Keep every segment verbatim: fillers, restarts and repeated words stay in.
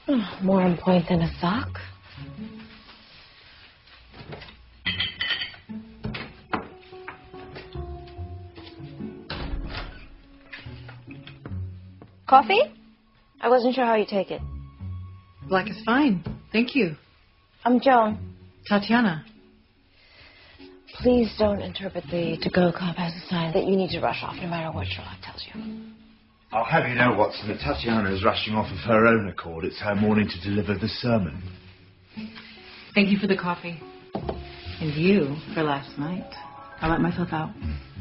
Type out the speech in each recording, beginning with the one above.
Oh, more on point than a sock. Coffee? I wasn't sure how you take it. Black is fine. Thank you. I'm Joan. Tatiana. Please don't interpret the to-go cup as a sign that you need to rush off no matter what Sherlock tells you. I'll have you know, Watson, that Tatiana is rushing off of her own accord. It's her morning to deliver the sermon. Thank you for the coffee. And you for last night. I let myself out.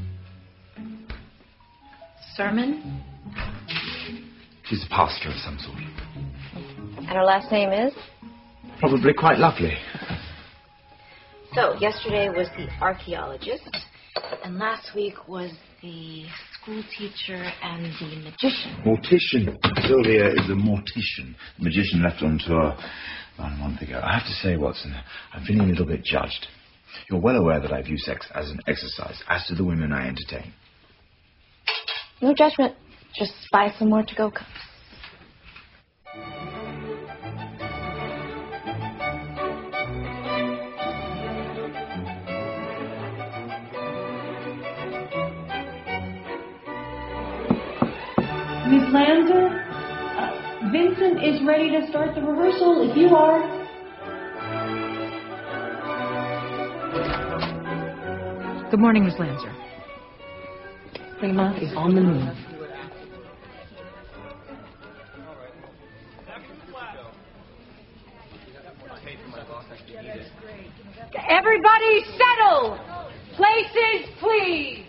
Sermon? She's a pastor of some sort. And her last name is? Probably quite lovely. So, yesterday was the archaeologist, and last week was the school teacher and the magician. Mortician. Sylvia is a mortician. The magician left on tour about a month ago. I have to say, Watson, I'm feeling a little bit judged. You're well aware that I view sex as an exercise, as do the women I entertain. No judgment. Just buy some more to-go cups. Miss Lanza, uh, Vincent is ready to start the rehearsal if you are. Good morning, Miss Lancer. Prima is on the move. Everybody settle! Places, please!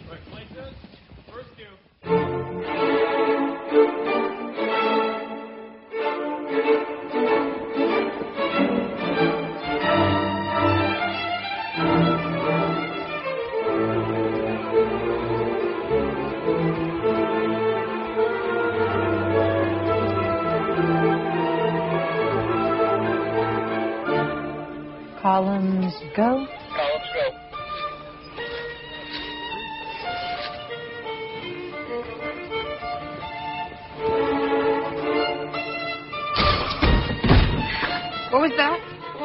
Columns go. Columns go. What was that?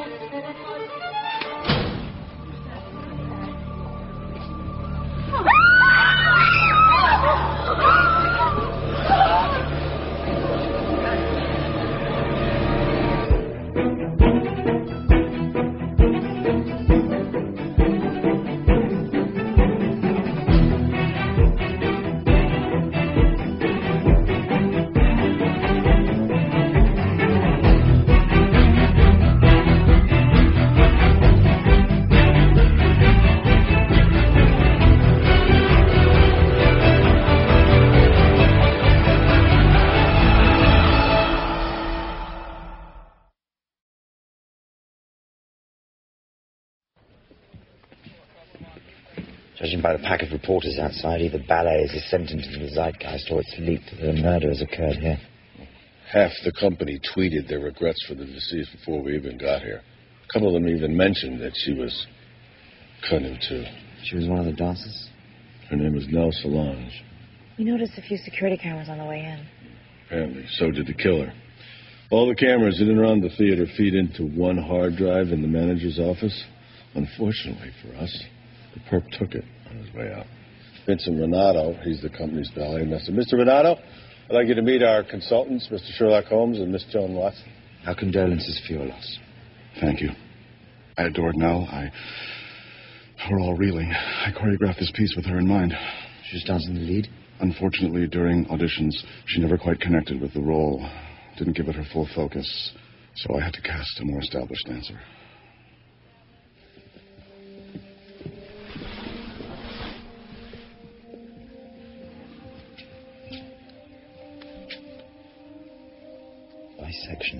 Judging by the pack of reporters outside, either ballet is ascendant into the zeitgeist or it's leaked that a murder has occurred here. Half the company tweeted their regrets for the deceased before we even got here. A couple of them even mentioned that she was cut in two. She was one of the dancers? Her name was Nell Solange. We noticed a few security cameras on the way in. Apparently, so did the killer. All the cameras in and around the theater feed into one hard drive in the manager's office. Unfortunately for us, the perp took it on his way out. Vincent Renato, he's the company's ballet master. Mister Renato, I'd like you to meet our consultants, Mister Sherlock Holmes and Miss Joan Watson. Our condolences for your loss. Thank you. I adored Nell. I... We're all reeling. I choreographed this piece with her in mind. She was dancing the lead? Unfortunately, during auditions, she never quite connected with the role. Didn't give it her full focus. So I had to cast a more established dancer. Bisection.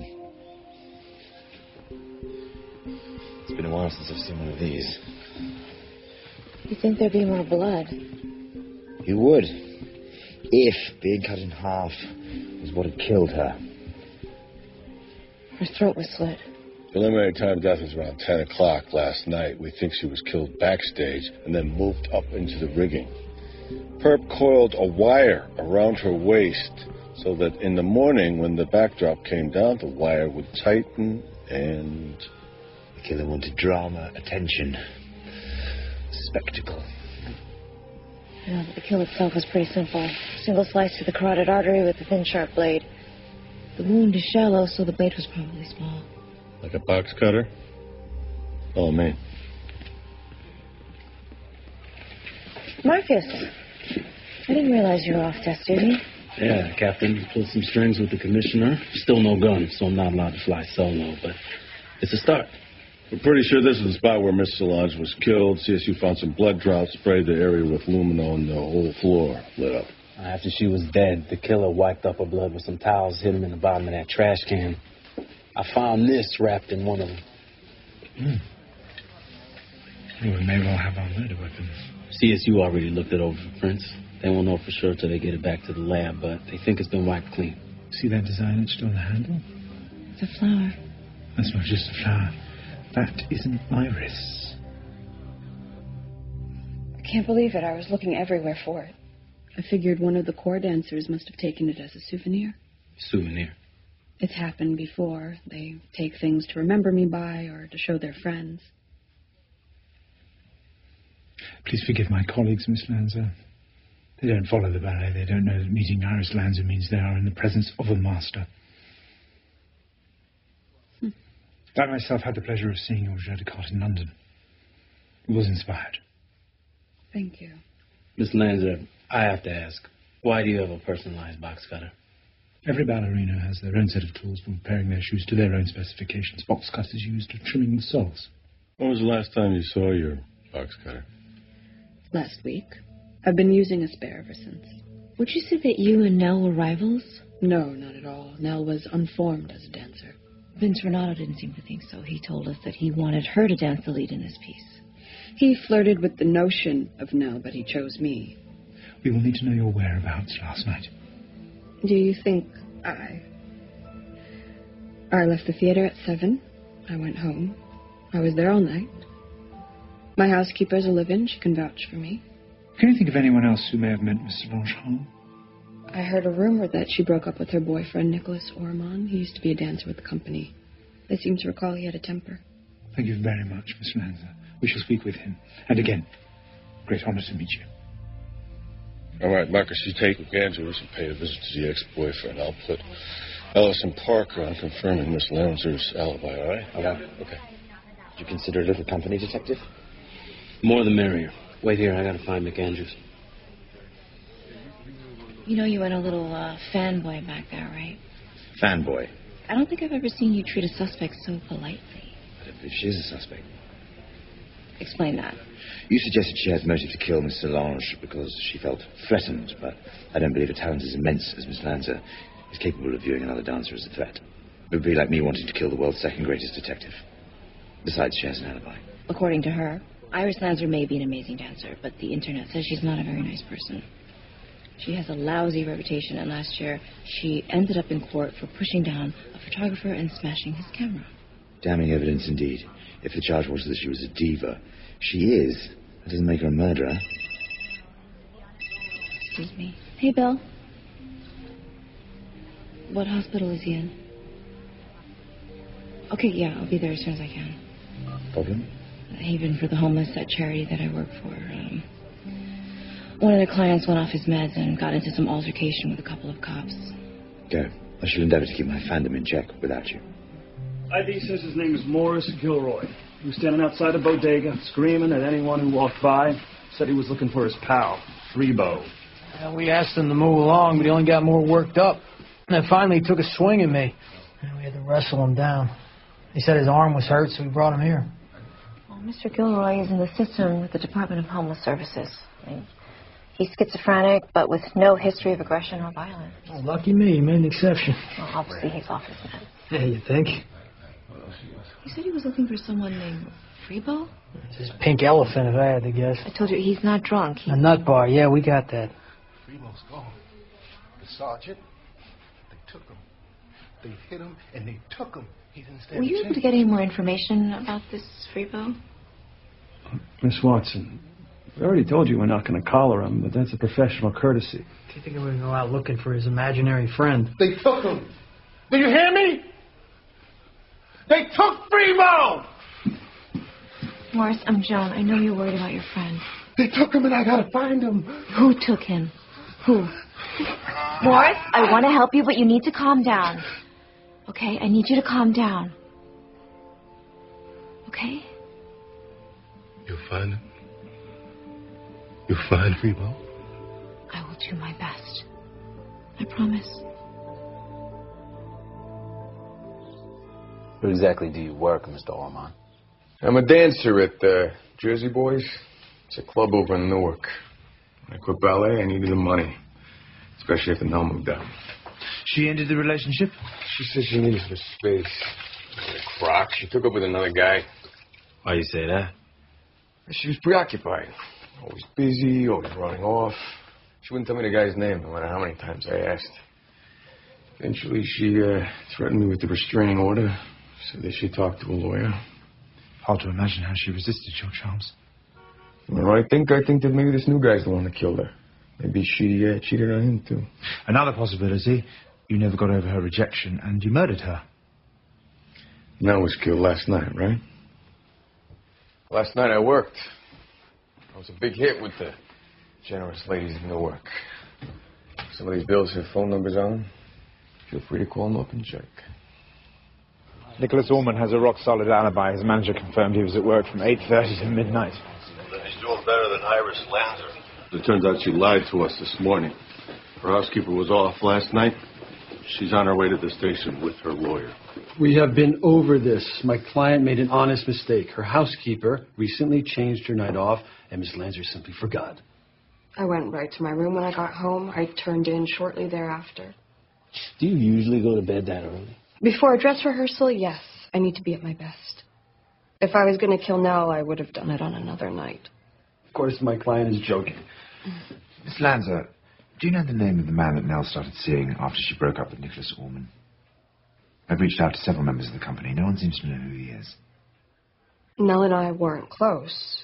It's been a while since I've seen one of these. You think there'd be more blood? You would. If being cut in half was what had killed her. Her throat was slit. Preliminary time of death was around ten o'clock last night. We think she was killed backstage and then moved up into the rigging. Perp coiled a wire around her waist So that in the morning, when the backdrop came down, the wire would tighten and... The killer wanted drama, attention, spectacle. No, but the kill itself was pretty simple. Single slice to the carotid artery with a thin, sharp blade. The wound is shallow, so the blade was probably small. Like a box cutter? Oh, man. Marcus, I didn't realize you were off test duty. Yeah, Captain. Pulled some strings with the commissioner. Still no gun, so I'm not allowed to fly solo, but it's a start. We're pretty sure this is the spot where Miss Solange was killed. C S U found some blood drops, sprayed the area with lumino, and the whole floor lit up. After she was dead, the killer wiped up her blood with some towels, hid them in the bottom of that trash can. I found this wrapped in one of them. Mm. Well, we may well have our murder weapons. C S U already looked it over for prints. They won't know for sure till they get it back to the lab, but they think it's been wiped clean. See that design etched on the handle? It's a flower. That's not just a flower. That is an iris. I can't believe it. I was looking everywhere for it. I figured one of the core dancers must have taken it as a souvenir. Souvenir? It's happened before. They take things to remember me by or to show their friends. Please forgive my colleagues, Miss Lanza. They don't follow the ballet. They don't know that meeting Iris Lanza means they are in the presence of a master. Hmm. I myself had the pleasure of seeing your jeu de cartes in London. It was inspired. Thank you. Miss Lanza, I have to ask, why do you have a personalized box cutter? Every ballerina has their own set of tools for preparing their shoes to their own specifications. Box cut is used for trimming the soles. When was the last time you saw your box cutter? Last week. I've been using a spare ever since. Would you say that you and Nell were rivals? No, not at all. Nell was unformed as a dancer. Vince Renato didn't seem to think so. He told us that he wanted her to dance the lead in this piece. He flirted with the notion of Nell, but he chose me. We will need to know your whereabouts last night. Do you think I... I left the theater at seven. I went home. I was there all night. My housekeeper's a live-in. She can vouch for me. Can you think of anyone else who may have meant Mister Longchamp? I heard a rumor that she broke up with her boyfriend, Nicholas Ormond. He used to be a dancer with the company. I seem to recall he had a temper. Thank you very much, Miss Lanza. We shall speak with him. And again, great honor to meet you. All right, Marcus, you take Andrews and pay a visit to the ex-boyfriend. I'll put Ellison Parker on confirming Miss Lanza's alibi, all right? All right. Okay. Did you consider a little company, detective? More the merrier. Wait here, I gotta find McAndrews. You know you went a little uh, fanboy back there, right? Fanboy? I don't think I've ever seen you treat a suspect so politely. I don't believe she is a suspect. Explain that. You suggested she has motive to kill Miss Solange because she felt threatened, but I don't believe a talent as immense as Miss Lanza is capable of viewing another dancer as a threat. It would be like me wanting to kill the world's second greatest detective. Besides, she has an alibi. According to her, Iris Lanza may be an amazing dancer, but the internet says she's not a very nice person. She has a lousy reputation, and last year she ended up in court for pushing down a photographer and smashing his camera. Damning evidence indeed. If the charge was that she was a diva, she is. That doesn't make her a murderer. Excuse me. Hey, Bill. What hospital is he in? Okay, yeah, I'll be there as soon as I can. Problem? A haven for the homeless, that charity that I work for. Um, one of the clients went off his meds and got into some altercation with a couple of cops. Go. I shall endeavor to keep my fandom in check without you. I D says his name is Morris Gilroy. He was standing outside a bodega, screaming at anyone who walked by. Said he was looking for his pal, Freebo. Well, we asked him to move along, but he only got more worked up. And then finally he took a swing at me. And we had to wrestle him down. He said his arm was hurt, so we brought him here. Well, Mister Gilroy is in the system with the Department of Homeless Services. I mean, he's schizophrenic, but with no history of aggression or violence. Oh, lucky me. He made an exception. Well, obviously he's off his meds. Yeah, you think? You said he was looking for someone named Freebo? It's his pink elephant, if I had to guess. I told you, he's not drunk. He's... A nut bar. Yeah, we got that. Freebo's gone. The sergeant, they took him. They hit him, and they took him. He didn't stand Were you able to get any more information about this Freebo? Miss Watson, I already told you we're not going to collar him, but that's a professional courtesy. Do you think we're going to go out looking for his imaginary friend? They took him. Do you hear me? They took Primo! Morris, I'm Joan. I know you're worried about your friend. They took him and I gotta find him. Who took him? Who? Morris, I want to help you, but you need to calm down. Okay? I need you to calm down. Okay? You'll find him? You'll find Primo? I will do my best. I promise. Where exactly do you work, Mister Ormond? I'm a dancer at uh, Jersey Boys. It's a club over in Newark. When I quit ballet, I needed the money, especially after Nell moved out. She ended the relationship? She said she needed some space. A crock. She took up with another guy. Why you say that? She was preoccupied. Always busy, always running off. She wouldn't tell me the guy's name, no matter how many times I asked. Eventually, she uh, threatened me with the restraining order. Said that she talked to a lawyer. Hard to imagine how she resisted your charms. Well, I think I think that maybe this new guy's the one that killed her. Maybe she uh, cheated on him, too. Another possibility, you never got over her rejection and you murdered her. Nell was killed last night, right? Last night I worked. I was a big hit with the generous ladies of Newark. Some of these bills have phone numbers on them. Feel free to call them up and check. Nicholas Ormond has a rock-solid alibi. His manager confirmed he was at work from eight thirty to midnight. Then he's doing better than Iris Lanzer. It turns out she lied to us this morning. Her housekeeper was off last night. She's on her way to the station with her lawyer. We have been over this. My client made an honest mistake. Her housekeeper recently changed her night off, and Miss Lanzer simply forgot. I went right to my room when I got home. I turned in shortly thereafter. Do you usually go to bed that early? Before a dress rehearsal, yes. I need to be at my best. If I was going to kill Nell, I would have done it on another night. Of course, my client is joking. Miss Lanzer, do you know the name of the man that Nell started seeing after she broke up with Nicholas Ormond? I've reached out to several members of the company. No one seems to know who he is. Nell and I weren't close.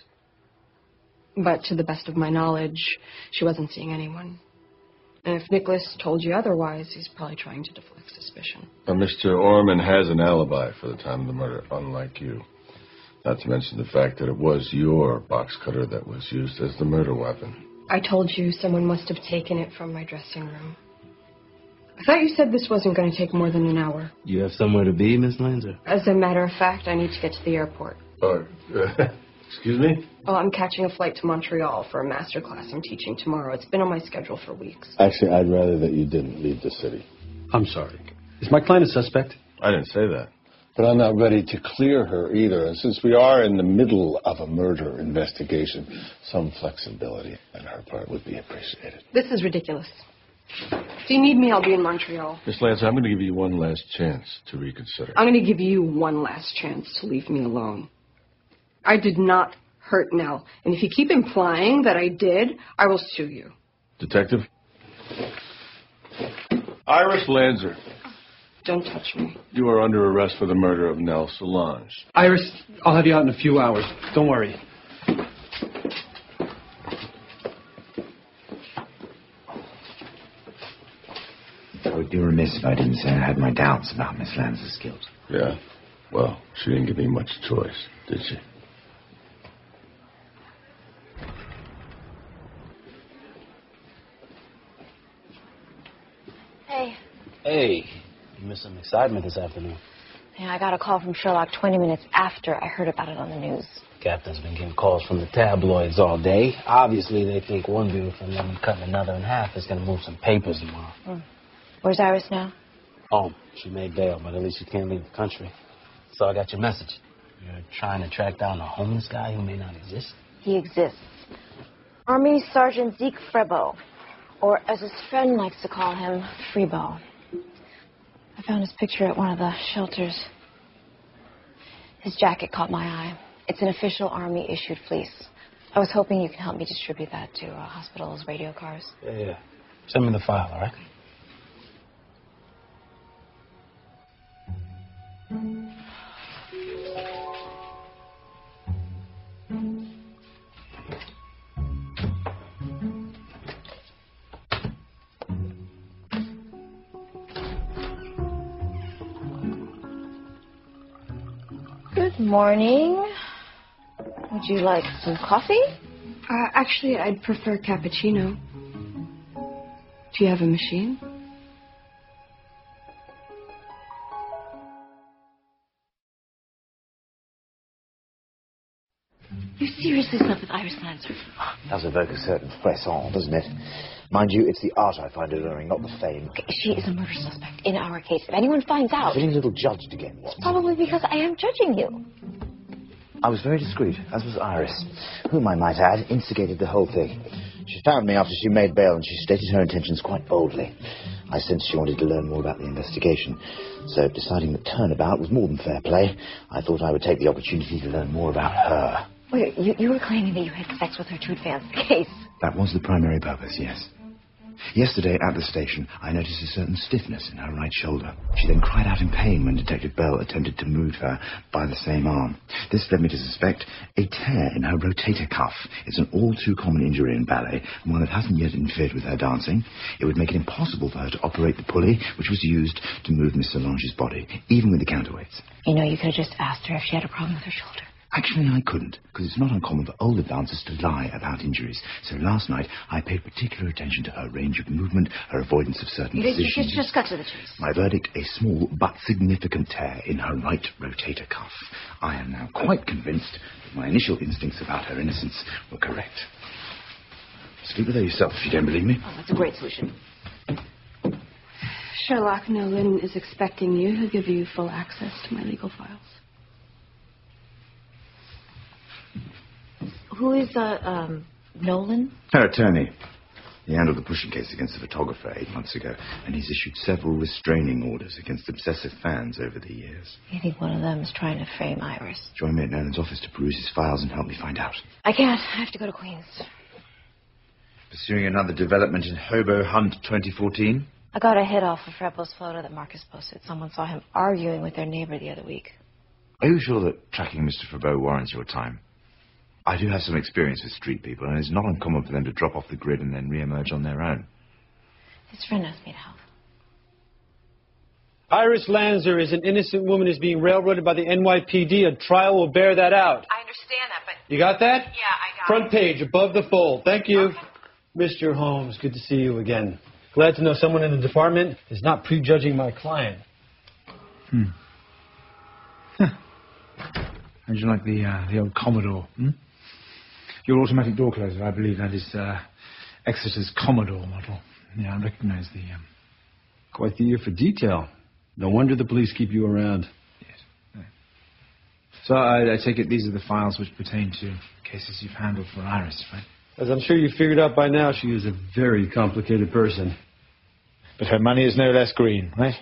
But to the best of my knowledge, she wasn't seeing anyone. And if Nicholas told you otherwise, he's probably trying to deflect suspicion. Now, Mister Ormond has an alibi for the time of the murder, unlike you. Not to mention the fact that it was your box cutter that was used as the murder weapon. I told you someone must have taken it from my dressing room. I thought you said this wasn't going to take more than an hour. You have somewhere to be, Miss Lanzer? As a matter of fact, I need to get to the airport. Uh, excuse me? Oh, I'm catching a flight to Montreal for a master class I'm teaching tomorrow. It's been on my schedule for weeks. Actually, I'd rather that you didn't leave the city. I'm sorry. Is my client a suspect? I didn't say that. But I'm not ready to clear her either. And since we are in the middle of a murder investigation, some flexibility on her part would be appreciated. This is ridiculous. If you need me, I'll be in Montreal. Miss Lancer, I'm going to give you one last chance to reconsider. I'm going to give you one last chance to leave me alone. I did not hurt Nell. And if you keep implying that I did, I will sue you. Detective? Iris Lanzer. Don't touch me. You are under arrest for the murder of Nell Solange. Iris, I'll have you out in a few hours. Don't worry. I would be remiss if I didn't say I had my doubts about Miss Lanzer's guilt. Yeah. Well, she didn't give me much choice, did she? Hey. Hey. You missed some excitement this afternoon. Yeah, I got a call from Sherlock twenty minutes after I heard about it on the news. Captain's been getting calls from the tabloids all day. Obviously, they think one beautiful woman cutting another in half is going to move some papers tomorrow. Mm. Where's Iris now? Home. She made bail, but at least she can't leave the country. So I got your message. You're trying to track down a homeless guy who may not exist? He exists. Army Sergeant Zeke Frebo, or as his friend likes to call him, Freebo. I found his picture at one of the shelters. His jacket caught my eye. It's an official Army-issued fleece. I was hoping you could help me distribute that to uh, hospitals' radio cars. Yeah, yeah. Send me the file, all right? Good morning. Would you like some coffee? Uh, actually, I'd prefer cappuccino. Do you have a machine? You seriously slept with Iris Lancer? Does evoke a certain frisson, doesn't it? Mind you, it's the art I find alluring, not the fame. Okay, she is a murder suspect in our case. If anyone finds out... Feeling a little judged again, what? It's probably because I am judging you. I was very discreet, as was Iris, whom, I might add, instigated the whole thing. She found me after she made bail, and she stated her intentions quite boldly. I sensed she wanted to learn more about the investigation. So, deciding that turnabout was more than fair play, I thought I would take the opportunity to learn more about her. Wait, you, you were claiming that you had sex with her to advance the case. That was the primary purpose, yes. Yesterday at the station, I noticed a certain stiffness in her right shoulder. She then cried out in pain when Detective Bell attempted to move her by the same arm. This led me to suspect a tear in her rotator cuff. It's an all-too-common injury in ballet, and one that hasn't yet interfered with her dancing. It would make it impossible for her to operate the pulley, which was used to move Miss Solange's body, even with the counterweights. You know, you could have just asked her if she had a problem with her shoulder. Actually, I couldn't, because it's not uncommon for older dancers to lie about injuries. So last night, I paid particular attention to her range of movement, her avoidance of certain You positions. just, just cut to the chase. My verdict, a small but significant tear in her right rotator cuff. I am now quite convinced that my initial instincts about her innocence were correct. Sleep with her yourself if you don't believe me. Oh, that's a great solution. Sherlock Nolan is expecting you. He'll give you full access to my legal files. Who is, uh, um, Nolan? Her attorney. He handled the pushing case against the photographer eight months ago, and he's issued several restraining orders against obsessive fans over the years. You think one of them is trying to frame Iris? Join me at Nolan's office to peruse his files and help me find out. I can't. I have to go to Queens. Pursuing another development in Hobo Hunt twenty fourteen? I got a hit off of Rebel's photo that Marcus posted. Someone saw him arguing with their neighbor the other week. Are you sure that tracking Mister Frabeau warrants your time? I do have some experience with street people, and it's not uncommon for them to drop off the grid and then re-emerge on their own. His friend asked me to help. Iris Lanzer is an innocent woman who's being railroaded by the N Y P D. A trial will bear that out. I understand that, but... You got that? Yeah, I got Front it. page, above the fold. Thank you. Okay. Mister Holmes, good to see you again. Glad to know someone in the department is not prejudging my client. Hmm. Huh. How'd you like the, uh, the old Commodore, hmm? Your automatic door closer, I believe that is uh, Exeter's Commodore model. Yeah, I recognize the... Um... Quite the ear for detail. No wonder the police keep you around. Yes. Yeah. So I, I take it these are the files which pertain to cases you've handled for Iris, right? As I'm sure you've figured out by now, she is a very complicated person. But her money is no less green, right?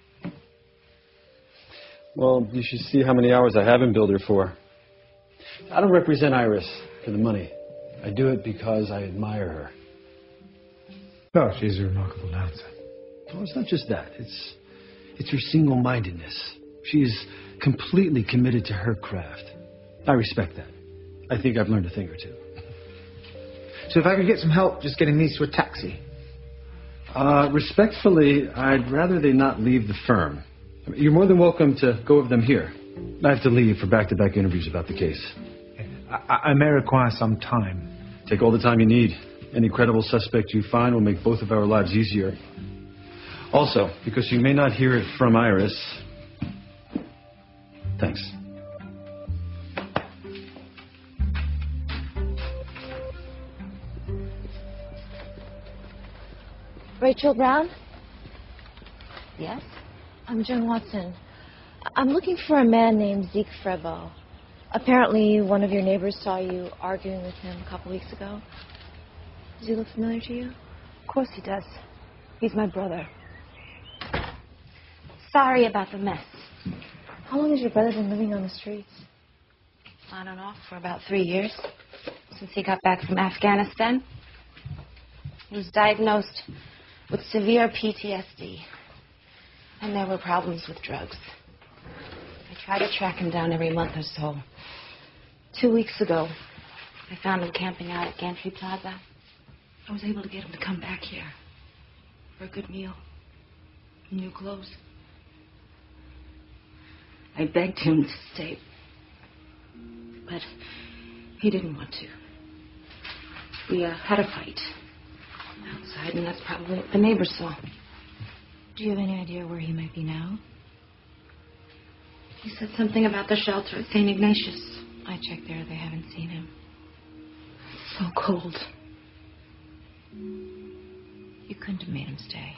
Well, you should see how many hours I haven't billed her for. I don't represent Iris for the money. I do it because I admire her. Oh, she's a remarkable dancer. Well, it's not just that. It's it's her single-mindedness. She is completely committed to her craft. I respect that. I think I've learned a thing or two. So if I could get some help just getting these to a taxi? Uh, respectfully, I'd rather they not leave the firm. You're more than welcome to go over them here. I have to leave for back-to-back interviews about the case. I, I may require some time. Take all the time you need. Any credible suspect you find will make both of our lives easier. Also, because you may not hear it from Iris... Thanks. Rachel Brown? Yes? I'm Joan Watson. I'm looking for a man named Zeke Frebo. Apparently, one of your neighbors saw you arguing with him a couple weeks ago. Does he look familiar to you? Of course he does. He's my brother. Sorry about the mess. How long has your brother been living on the streets? On and off for about three years. Since he got back from Afghanistan. He was diagnosed with severe P T S D. And there were problems with drugs. I try to track him down every month or so. Two weeks ago, I found him camping out at Gantry Plaza. I was able to get him to come back here for a good meal, new clothes. I begged him to stay, but he didn't want to. We uh, had a fight outside, and that's probably what the neighbors saw. Do you have any idea where he might be now? He said something about the shelter at Saint Ignatius. I checked there. They haven't seen him. It's so cold. You couldn't have made him stay.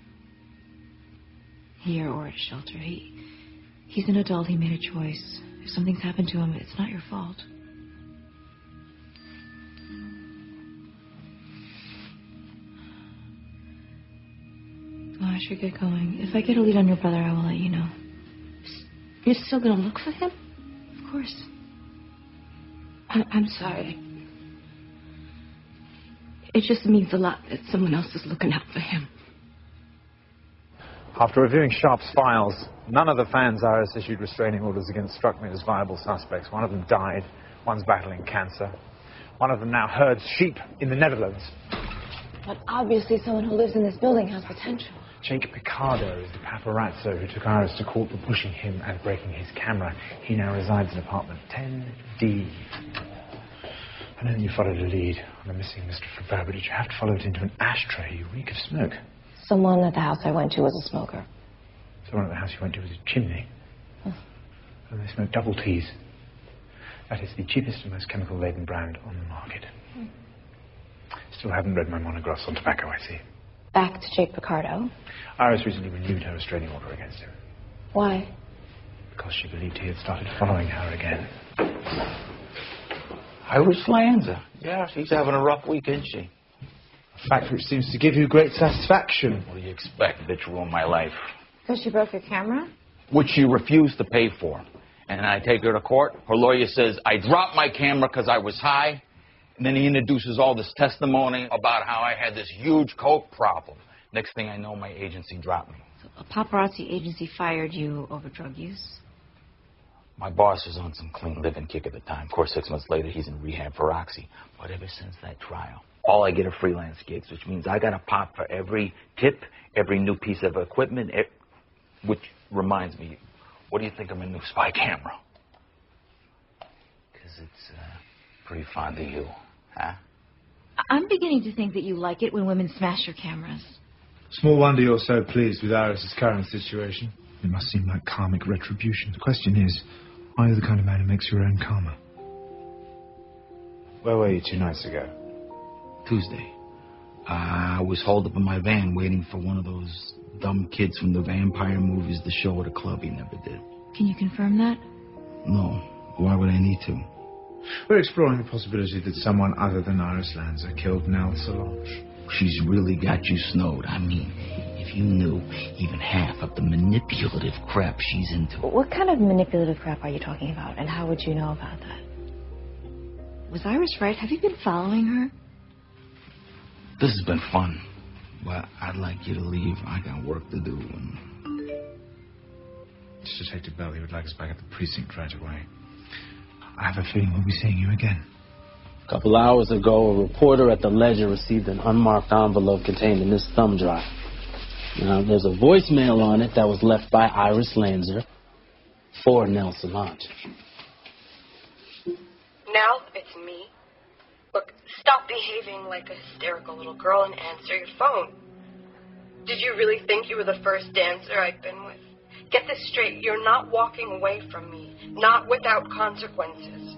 Here or at a shelter. He, he's an adult. He made a choice. If something's happened to him, it's not your fault. Oh, I should get going. If I get a lead on your brother, I will let you know. You're still going to look for him? Of course. I- I'm sorry. It just means a lot that someone else is looking out for him. After reviewing Sharp's files, none of the fans Iris issued restraining orders against struck me as viable suspects. One of them died. One's battling cancer. One of them now herds sheep in the Netherlands. But obviously someone who lives in this building has potential. Jake Picardo is the paparazzo who took Iris to court for pushing him and breaking his camera. He now resides in apartment ten D. I know that you followed a lead on the missing Mister Flaubert, but did you have to follow it into an ashtray? You reek of smoke. Someone at the house I went to was a smoker. Someone at the house you went to was a chimney. Huh. And they smoke double T's. That is the cheapest and most chemical-laden brand on the market. Hmm. Still haven't read my monographs on tobacco, I see. Back to Jake Picardo. Iris recently renewed her restraining order against him. Why? Because she believed he had started following her again. Iris Lanza. Yeah, she's having a rough week, isn't she? A fact which seems to give you great satisfaction. What do you expect? Bitch ruined my life. Because she broke your camera? Which she refused to pay for. And I take her to court. Her lawyer says, I dropped my camera because I was high. And then he introduces all this testimony about how I had this huge coke problem. Next thing I know, my agency dropped me. So a paparazzi agency fired you over drug use? My boss was on some clean living kick at the time. Of course, six months later, he's in rehab for Oxy. But ever since that trial, all I get are freelance gigs, which means I got to pop for every tip, every new piece of equipment, it, which reminds me, what do you think of my new spy camera? Because it's uh, pretty fond of you, huh? I'm beginning to think that you like it when women smash your cameras. Small wonder you're so pleased with Iris's current situation. It must seem like karmic retribution. The question is, are you the kind of man who makes your own karma? Where were you two nights ago? Tuesday. Uh, I was holed up in my van waiting for one of those dumb kids from the vampire movies to show at a club he never did. Can you confirm that? No. Why would I need to? We're exploring the possibility that someone other than Iris Lanza killed Nell Solange. She's really got you snowed. I mean, if you knew even half of the manipulative crap she's into. What kind of manipulative crap are you talking about, and how would you know about that? Was Iris right? Have you been following her? This has been fun, but I'd like you to leave. I got work to do. And... It's Detective Bell. He would like us back at the precinct right away. I have a feeling we'll be seeing you again. A couple hours ago, a reporter at the Ledger received an unmarked envelope contained in this thumb drive. Now, there's a voicemail on it that was left by Iris Lanza for Nell Solange. Nell, it's me. Look, stop behaving like a hysterical little girl and answer your phone. Did you really think you were the first dancer I'd been with? Get this straight, you're not walking away from me. Not without consequences.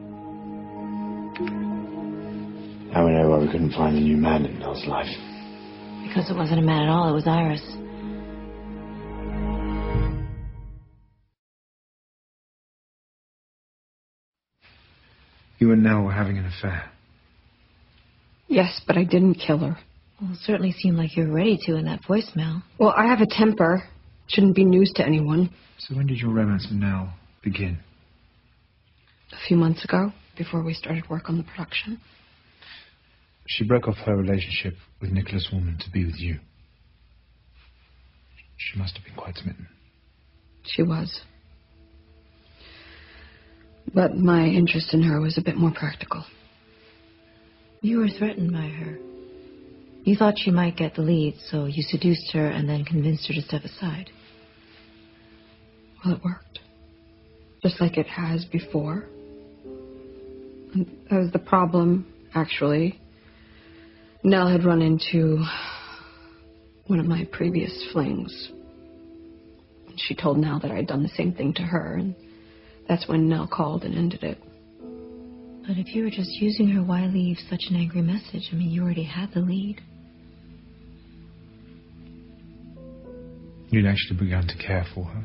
Now we know why we couldn't find a new man in Nell's life. Because it wasn't a man at all, it was Iris. You and Nell were having an affair. Yes, but I didn't kill her. Well, it certainly seemed like you were ready to in that voicemail. Well, I have a temper. Shouldn't be news to anyone. So when did your romance with Nell begin? A few months ago, before we started work on the production. She broke off her relationship with Nicholas Woolman to be with you. She must have been quite smitten. She was. But my interest in her was a bit more practical. You were threatened by her. You thought she might get the lead, so you seduced her and then convinced her to step aside. Well, it worked. Just like it has before. That was the problem, actually. Nell had run into one of my previous flings. She told Nell that I'd done the same thing to her, and that's when Nell called and ended it. But if you were just using her, why leave such an angry message? I mean, you already had the lead. You'd actually begun to care for her.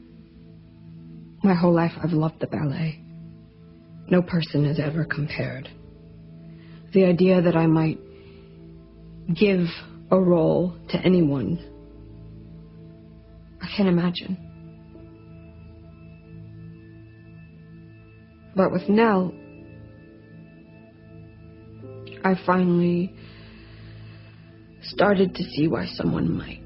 My whole life I've loved the ballet. No person has ever compared. The idea that I might give a role to anyone, I can't imagine. But with Nell, I finally started to see why someone might.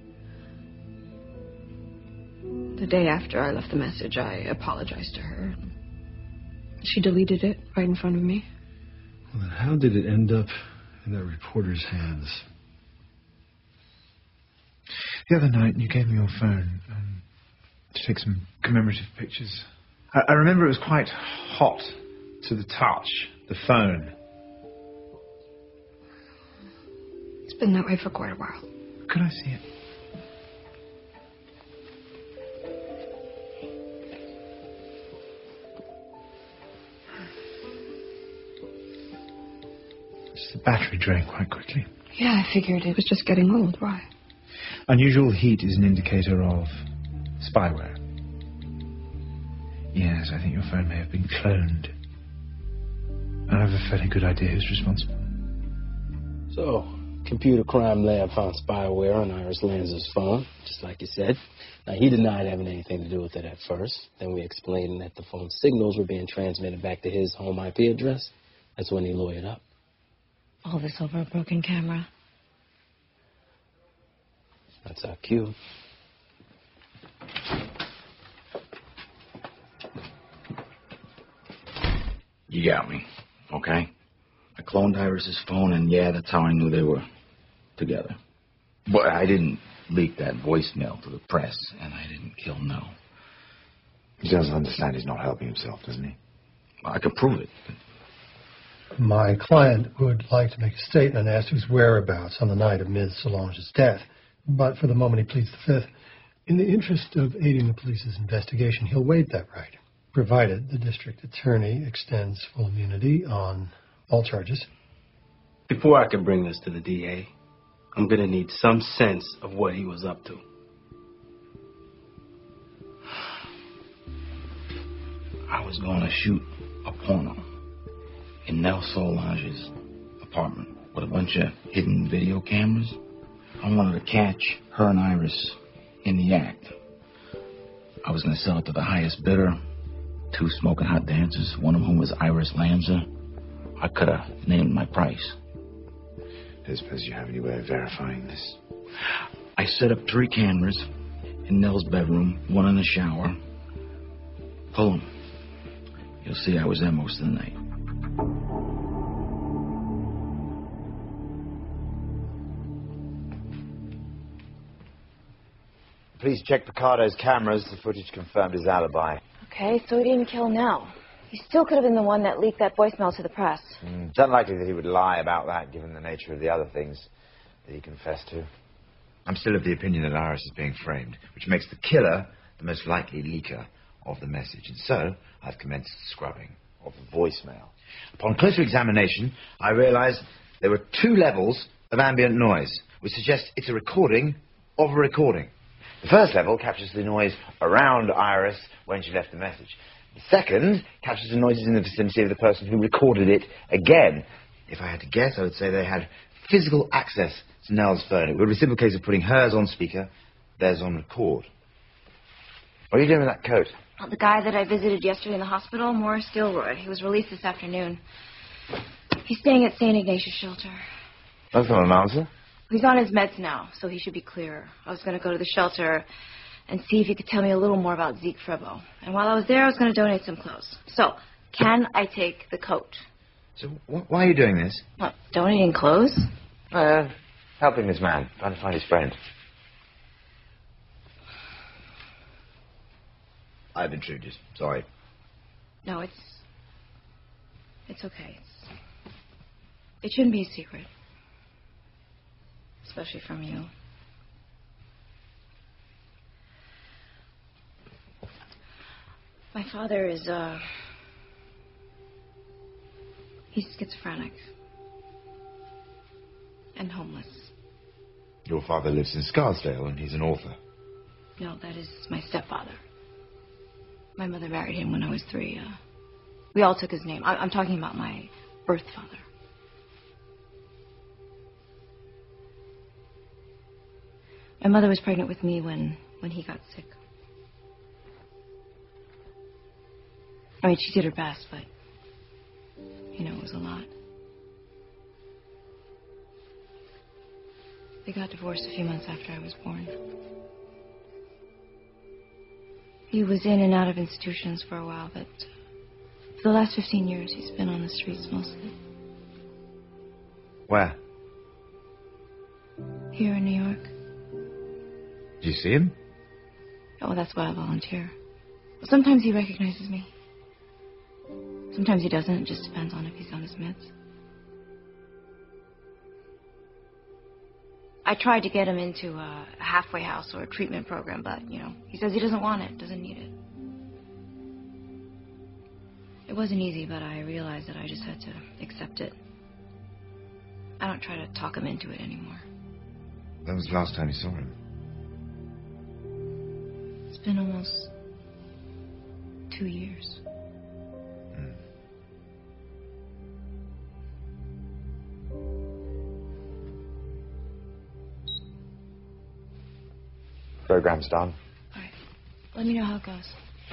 The day after I left the message, I apologized to her. She deleted it right in front of me. Well, then how did it end up in that reporter's hands? The other night, you gave me your phone um, to take some commemorative pictures. I, I remember it was quite hot to the touch, the phone. It's been that way for quite a while. Could I see it? The battery drained quite quickly. Yeah, I figured it was just getting old. Why? Unusual heat is an indicator of spyware. Yes, I think your phone may have been cloned. I have a fairly good idea who's responsible. So, computer crime lab found spyware on Iris Lanzer's phone, just like you said. Now, he denied having anything to do with it at first. Then we explained that the phone signals were being transmitted back to his home I P address. That's when he lawyered up. All this over a broken camera. That's our cue. You got me, okay? I cloned Iris's phone, and yeah, that's how I knew they were together. But I didn't leak that voicemail to the press, and I didn't kill Nell. He doesn't understand he's not helping himself, doesn't he? I could prove it. My client would like to make a statement as to his whereabouts on the night of Miz Solange's death. But for the moment he pleads the fifth. In the interest of aiding the police's investigation, he'll waive that right, provided the district attorney extends full immunity on all charges. Before I can bring this to the D A, I'm going to need some sense of what he was up to. I was going to shoot a porno in Nell Solange's apartment with a bunch of hidden video cameras. I wanted to catch her and Iris in the act. I was going to sell it to the highest bidder, two smoking hot dancers, one of whom was Iris Lanzer. I could have named my price. I suppose you have any way of verifying this? I set up three cameras in Nell's bedroom, one in the shower. Pull them. You'll see I was there most of the night. Police checked Picardo's cameras. The footage confirmed his alibi. Okay, so he didn't kill Nell. He still could have been the one that leaked that voicemail to the press. Mm, it's unlikely that he would lie about that, given the nature of the other things that he confessed to. I'm still of the opinion that Iris is being framed, which makes the killer the most likely leaker of the message. And so, I've commenced scrubbing of the voicemail. Upon closer examination, I realized there were two levels of ambient noise, which suggests it's a recording of a recording. The first level captures the noise around Iris when she left the message. The second captures the noises in the vicinity of the person who recorded it again. If I had to guess, I would say they had physical access to Nell's phone. It would be a simple case of putting hers on speaker, theirs on record. What are you doing with that coat? Well, the guy that I visited yesterday in the hospital, Morris Gilroy, he was released this afternoon. He's staying at Saint Ignatius Shelter. That's not an answer. He's on his meds now, so he should be clearer. I was going to go to the shelter and see if he could tell me a little more about Zeke Fribbo. And while I was there, I was going to donate some clothes. So, can I take the coat? So, wh- why are you doing this? What, donating clothes? Uh, helping this man, trying to find his friend. I've intruded. Sorry. No, it's... It's okay. It's, it shouldn't be a secret. Especially from you. My father is, uh... he's schizophrenic. And homeless. Your father lives in Scarsdale and he's an author. No, that is my stepfather. My mother married him when I was three. Uh, we all took his name. I- I'm talking about my birth father. My mother was pregnant with me when, when he got sick. I mean, she did her best, but, you know, it was a lot. They got divorced a few months after I was born. He was in and out of institutions for a while, but for the last fifteen years, he's been on the streets mostly. Where? Here in New York. Do you see him? Oh, well, that's why I volunteer. Well, sometimes he recognizes me. Sometimes he doesn't. It just depends on if he's on his meds. I tried to get him into a halfway house or a treatment program, but, you know, he says he doesn't want it, doesn't need it. It wasn't easy, but I realized that I just had to accept it. I don't try to talk him into it anymore. When was the last time you saw him? It's been almost two years. Hmm. Program's done. All right. Let me know how it goes.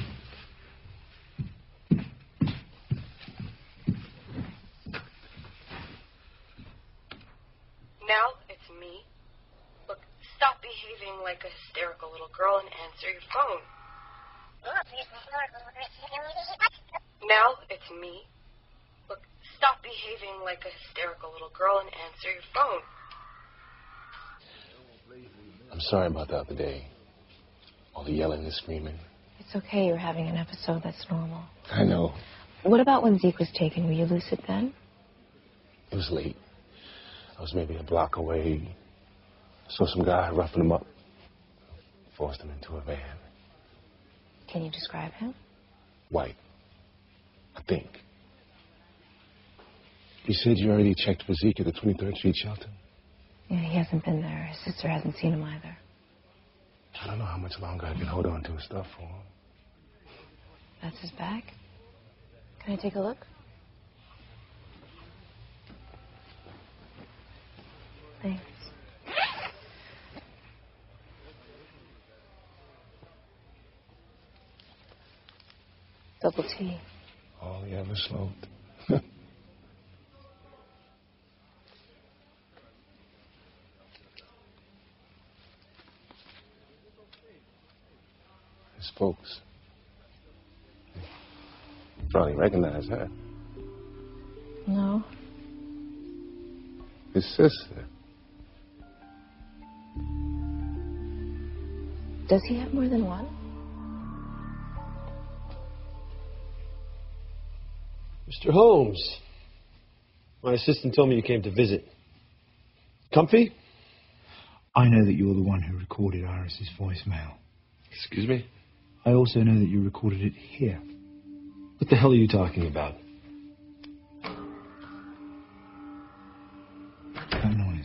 Now it's me. Look, stop behaving like a hysterical little girl and answer your phone. Now it's me. Look, stop behaving like a hysterical little girl and answer your phone. I'm sorry about the other day. All the yelling and screaming. It's okay. You're having an episode. That's normal. I know. What about when Zeke was taken? Were you lucid then? It was late. I was maybe a block away. Saw some guy roughing him up. Forced him into a van. Can you describe him? White. I think. You said you already checked for Zeke at the twenty-third Street shelter? Yeah, he hasn't been there. His sister hasn't seen him either. I don't know how much longer I can hold on to his stuff for. That's his bag? Can I take a look? Thanks. Double T. All he ever smoked. His folks. You probably recognize her. No. His sister. Does he have more than one? Mister Holmes. My assistant told me you came to visit. Comfy? I know that you're the one who recorded Iris's voicemail. Excuse me? I also know that you recorded it here. What the hell are you talking about? That noise.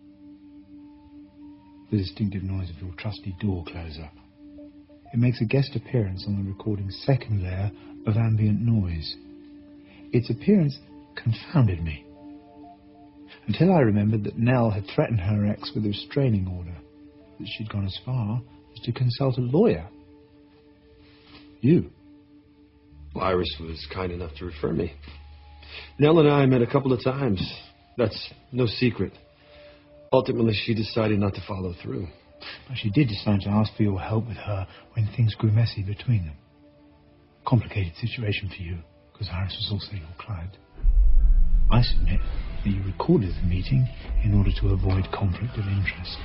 The distinctive noise of your trusty door closer. It makes a guest appearance on the recording's second layer of ambient noise. Its appearance confounded me. Until I remembered that Nell had threatened her ex with a restraining order. That she'd gone as far as to consult a lawyer. You. Well, Iris was kind enough to refer me. Nell and I met a couple of times. That's no secret. Ultimately, she decided not to follow through. But she did decide to ask for your help with her when things grew messy between them. Complicated situation for you, because Iris was also your client. I submit that you recorded the meeting in order to avoid conflict of interest.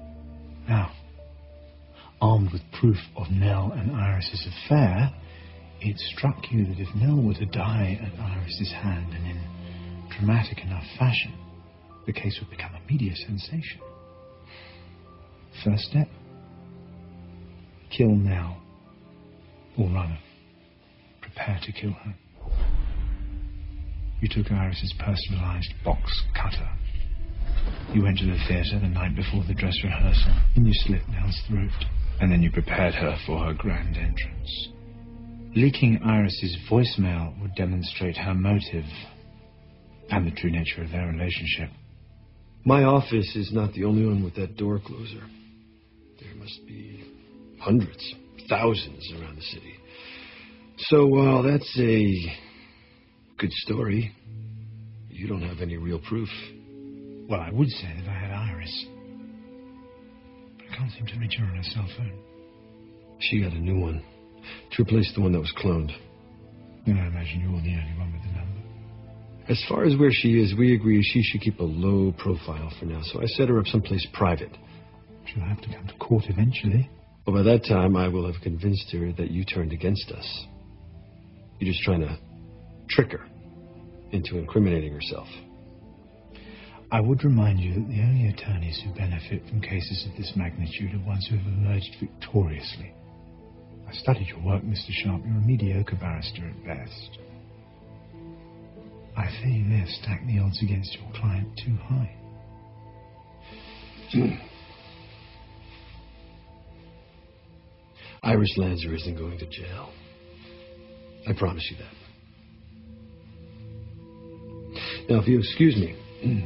Now, armed with proof of Nell and Iris's affair, It struck you that if Nell were to die at Iris's hand and in dramatic enough fashion, the case would become a media sensation. First step, kill Nell, or rather, prepare to kill her. You took Iris's personalized box cutter. You went to the theatre the night before the dress rehearsal, and you slit Nell's throat, and then you prepared her for her grand entrance. Leaking Iris's voicemail would demonstrate her motive and the true nature of their relationship. My office is not the only one with that door closer. There must be hundreds, thousands around the city. So while that's a good story, you don't have any real proof. Well, I would say that I had Iris, but I can't seem to reach her on her cell phone. She got a new one to replace the one that was cloned. Then I imagine you're the only one with the number. As far as where she is, we agree she should keep a low profile for now, so I set her up someplace private. She'll have to come to court eventually. Well, by that time, I will have convinced her that you turned against us. You're just trying to trick her into incriminating herself. I would remind you that the only attorneys who benefit from cases of this magnitude are ones who have emerged victoriously. I studied your work, Mister Sharp. You're a mediocre barrister at best. I fear you may have stacked the odds against your client too high. Iris Lanzer isn't going to jail. I promise you that. Now, if you excuse me.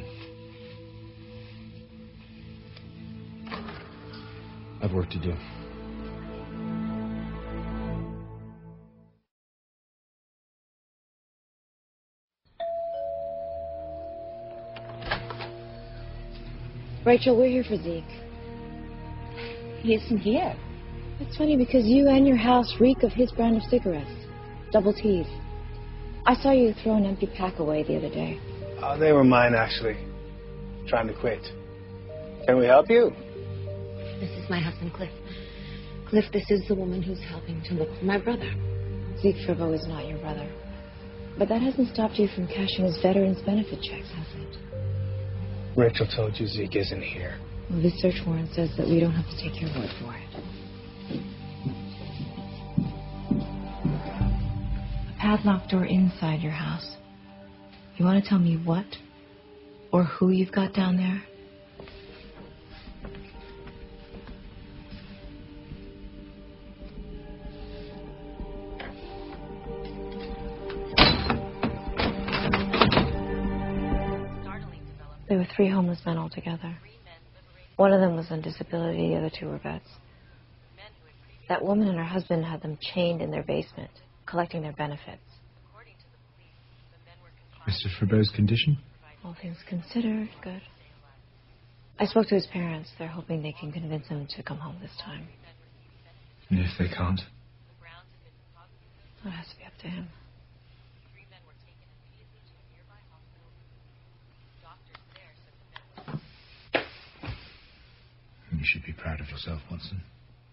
I've work to do. Rachel, we're here for Zeke. He isn't here. It's funny because you and your house reek of his brand of cigarettes. Double T's. I saw you throw an empty pack away the other day. Uh, they were mine, actually. Trying to quit. Can we help you? This is my husband, Cliff. Cliff, this is the woman who's helping to look for my brother. Zeke Frivo is not your brother. But that hasn't stopped you from cashing his veterans benefit checks, has it? Rachel told you Zeke isn't here. Well, this search warrant says that we don't have to take your word for it. A padlocked door inside your house. You want to tell me what or who you've got down there? There were three homeless men altogether. One of them was on disability, the other two were vets. That woman and her husband had them chained in their basement, collecting their benefits. Mister Fribo's condition? All things considered, good. I spoke to his parents. They're hoping they can convince him to come home this time. And if they can't? It has to be up to him. You should be proud of yourself, Watson.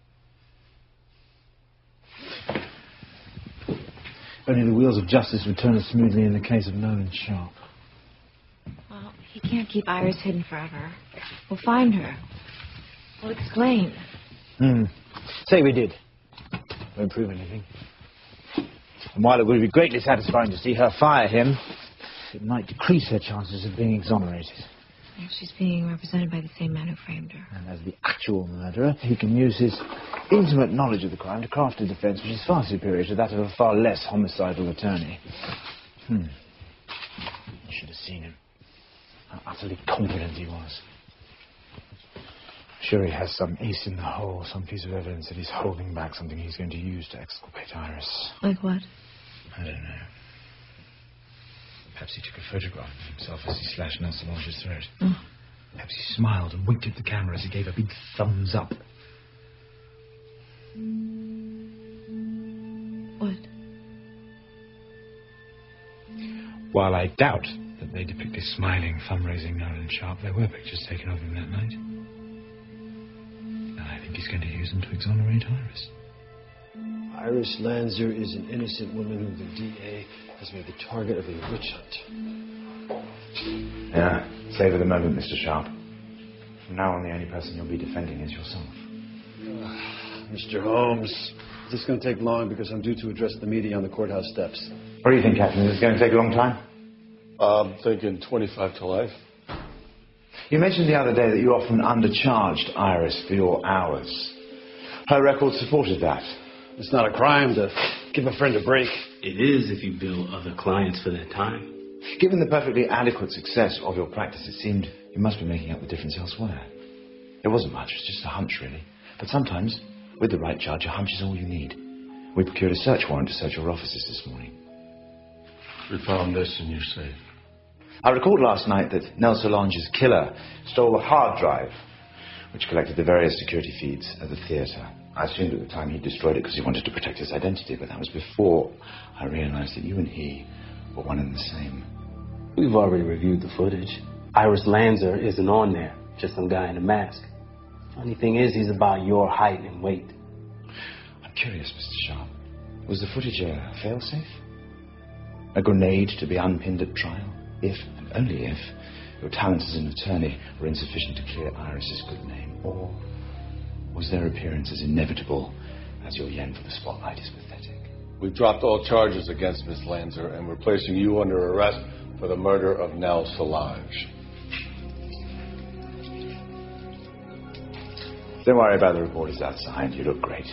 Only the wheels of justice would turn smoothly in the case of Nolan Sharp. Well, he can't keep Iris hidden forever. We'll find her. We'll explain. Hmm. Say we did. Won't prove anything. And while it would be greatly satisfying to see her fire him, it might decrease her chances of being exonerated. Well, she's being represented by the same man who framed her. And as the actual murderer, he can use his intimate knowledge of the crime to craft a defense which is far superior to that of a far less homicidal attorney. Hmm. You should have seen him. How utterly confident he was. Sure he has some ace in the hole, some piece of evidence that he's holding back, something he's going to use to exculpate Iris. Like what? I don't know. Perhaps he took a photograph of himself as he slashed Nell Solange's throat. Oh. Perhaps he smiled and winked at the camera as he gave a big thumbs up. What? While I doubt that they depict a smiling, thumb-raising Nolan Sharp, there were pictures taken of him that night. And I think he's going to use them to exonerate Iris. Iris Lanzer is an innocent woman who the D A has made the target of a witch hunt. Yeah, savor the moment, Mister Sharp. From now on, the only person you'll be defending is yourself. Uh, Mister Holmes, is this going to take long because I'm due to address the media on the courthouse steps? What do you think, Captain? Is this going to take a long time? I'm thinking twenty-five to life. You mentioned the other day that you often undercharged Iris for your hours. Her record supported that. It's not a crime to give a friend a break. It is if you bill other clients for their time. Given the perfectly adequate success of your practice, it seemed you must be making up the difference elsewhere. It wasn't much, it was just a hunch, really. But sometimes, with the right judge, a hunch is all you need. We procured a search warrant to search your offices this morning. We found this in your safe. I recalled last night that Nell Solange's killer stole the hard drive, which collected the various security feeds at the theatre. I assumed at the time he destroyed it because he wanted to protect his identity, but that was before I realized that you and he were one and the same. We've already reviewed the footage. Iris Lanzer isn't on there, just some guy in a mask. Funny thing is, he's about your height and weight. I'm curious, Mister Sharp. Was the footage a failsafe? A grenade to be unpinned at trial? If, and only if, your talents as an attorney were insufficient to clear Iris's good name? Or was their appearance as inevitable as your yen for the spotlight is pathetic? We've dropped all charges against Miss Lanzer, and we're placing you under arrest for the murder of Nell Solange. Don't worry about the reporters outside. You look great.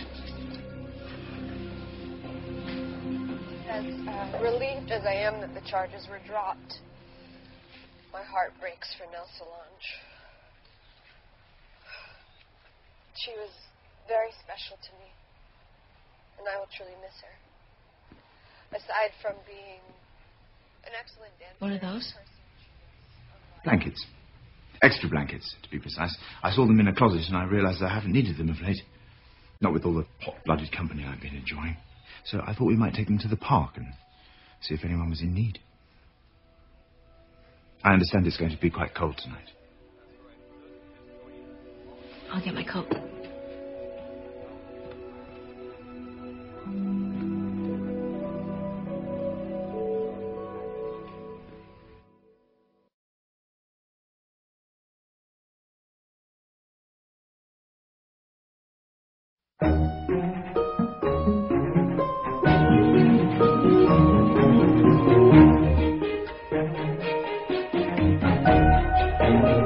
As uh, relieved as I am that the charges were dropped, my heart breaks for Nell Solange. She was very special to me, and I will truly miss her. Aside from being an excellent dancer. What are those? Blankets. Extra blankets, to be precise. I saw them in a closet and I realized I haven't needed them of late. Not with all the hot-blooded company I've been enjoying. So I thought we might take them to the park and see if anyone was in need. I understand it's going to be quite cold tonight. I'll get my coat. Thank you.